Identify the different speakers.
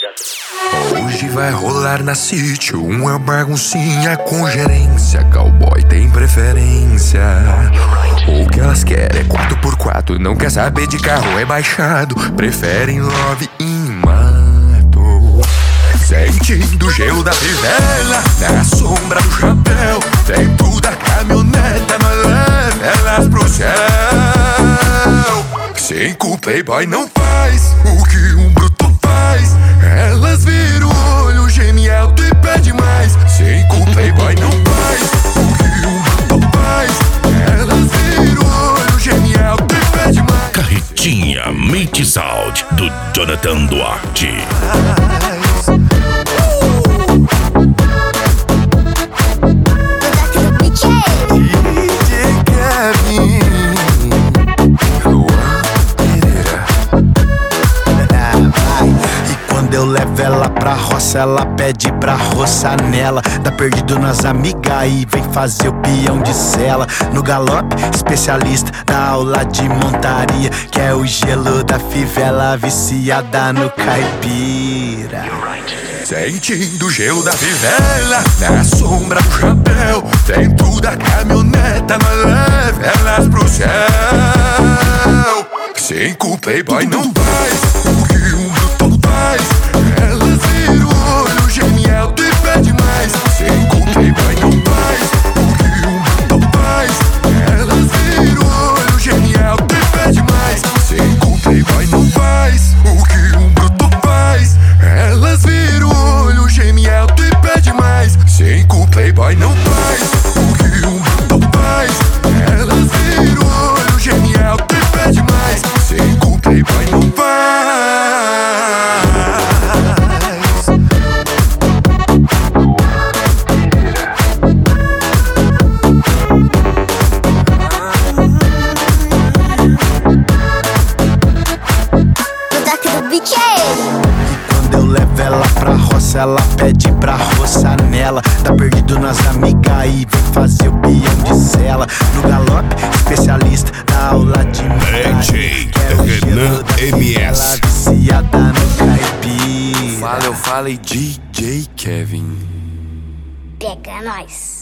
Speaker 1: Hoje vai rolar na City uma baguncinha com gerência. Cowboy tem preferência. O que elas querem é 4x4, não quer saber de carro rebaixado. Preferem love em mato. Sentindo o gelo da fivela, na sombra do chapéu. Dentro da caminhoneta, mas leva elas pro céu. Cinco playboy não faz o que um bruto faz. Elas viram o olho, geme alto e pede mais. Cinco playboy não faz o que um bruto faz. Elas viram o olho, geme alto e pede mais.
Speaker 2: Carretinha Meet Sound do Jonathan Duarte.
Speaker 3: Eu levo ela pra roça, ela pede pra roçar nela. Tá perdido nas amigas e vem fazer o peão de cela. No galope, especialista da aula de montaria, que é o gelo da fivela, viciada no caipira.
Speaker 1: Sentindo o gelo da fivela, na sombra do chapéu. Dentro da caminhoneta, mas leva elas pro céu. Cinco playboy não faz o que um bruto faz. Elas viram o olho, geme alto e pede mais. Cinco playboy não faz o que um bruto faz. Elas viram o olho, geme alto e pede mais. Cinco playboy não faz o que um bruto faz. Elas viram o olho, geme alto e pede mais. Cinco playboy não faz o que um bruto faz. Elas viram o olho, geme alto e pede mais. Cinco playboy não faz.
Speaker 3: Ela pede pra roçar nela. Tá perdido nas amigas e vem fazer o peão de cela. No galope, especialista da aula de
Speaker 2: DJ Renan MS.
Speaker 3: Viciada no caipira.
Speaker 1: Fala, eu falei DJ Kevin.
Speaker 4: Pega nós.